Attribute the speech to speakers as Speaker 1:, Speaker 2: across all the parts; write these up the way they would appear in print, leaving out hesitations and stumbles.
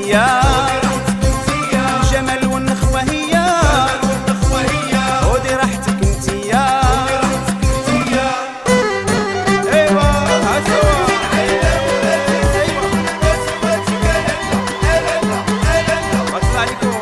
Speaker 1: انتيا، الجمال والنخوة هي، ودي راحتك انتيا. ايوا هسوا اطلع لكم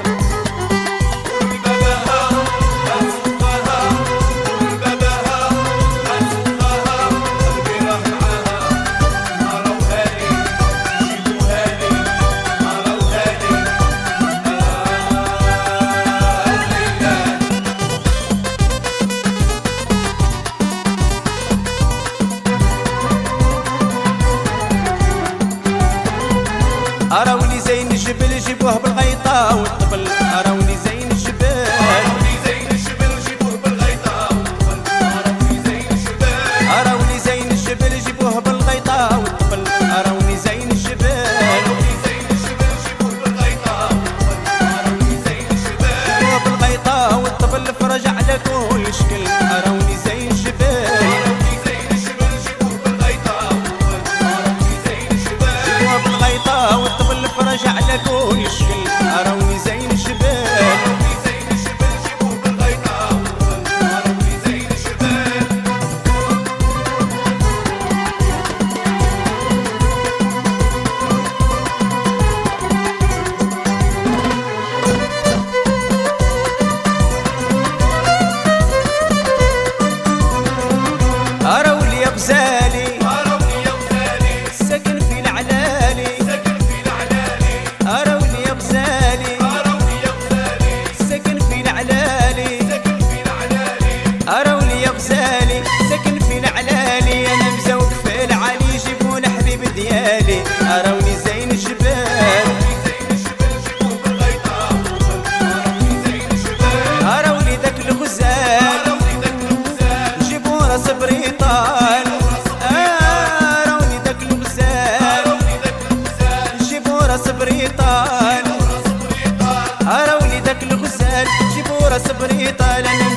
Speaker 1: أراولي زين الجبل جيبوه بالغيطة والطبل، أراولي زين الجبل، أراولي زين الجبل جيبوه بالغيطة والطبل، أراولي زين الجبل، أراولي زين الجبل جيبوه بالغيطة والطبل، أراولي زين الجبل، أراولي زين الجبل جيبوه بالغيطة والطبل، أراولي زين الجبل، جيبوه بالغيطة والطبل فرج على كل شكل، أراولي زين الجبل، أراولي زين الجبل جيبوه بالغيطة والطبل، أراولي زين الجبل، جيبوه بالغيطة والطبل فرج على كل شكل، أراوني زين الجبل، أراوني زين الجبل جيبوه بالغيطة والطبل، أراوني زين الجبل. أراولي يا غزالي، أراولي يا غزالي، ساكن في العلالي، ساكن في العلالي، أراولي يا غزالي، أراولي يا غزالي، ساكن في العلالي، ساكن في العلالي، أراولي يا غزالي، ساكن في العلالي، أنا مزوق في العالي جيبون حبيب ديالي، أراولي زين الجبال، أراولي زين الجبال جيبوه بالغيطة والطبل، أراولي زين الجبال، أراولي ذاك الغزال، أراولي ذاك الغزال، جيبوا راس بريطان، أراولي ذاك الغزال، أراولي ذاك الغزال، جيبوا راس بريطان، أراولي ذاك الغزال، جيبوا راس بريطان.